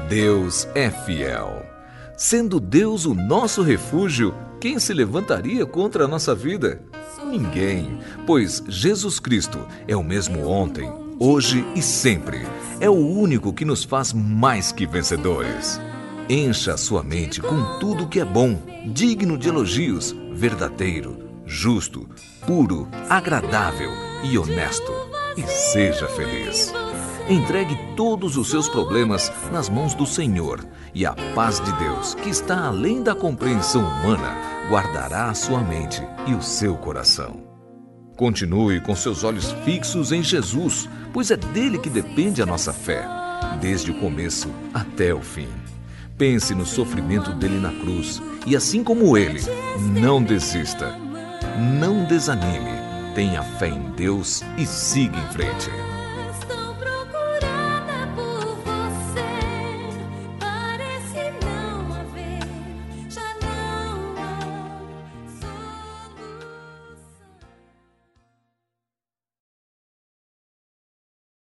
Deus é fiel. Sendo Deus o nosso refúgio, quem se levantaria contra a nossa vida? Ninguém, pois Jesus Cristo é o mesmo ontem, hoje e sempre. É o único que nos faz mais que vencedores. Encha a sua mente com tudo que é bom, digno de elogios, verdadeiro, justo, puro, agradável e honesto. E seja feliz. Entregue todos os seus problemas nas mãos do Senhor e a paz de Deus, que está além da compreensão humana, guardará a sua mente e o seu coração. Continue com seus olhos fixos em Jesus, pois é dele que depende a nossa fé, desde o começo até o fim. Pense no sofrimento dele na cruz e, assim como ele, não desista. Não desanime. Tenha fé em Deus e siga em frente.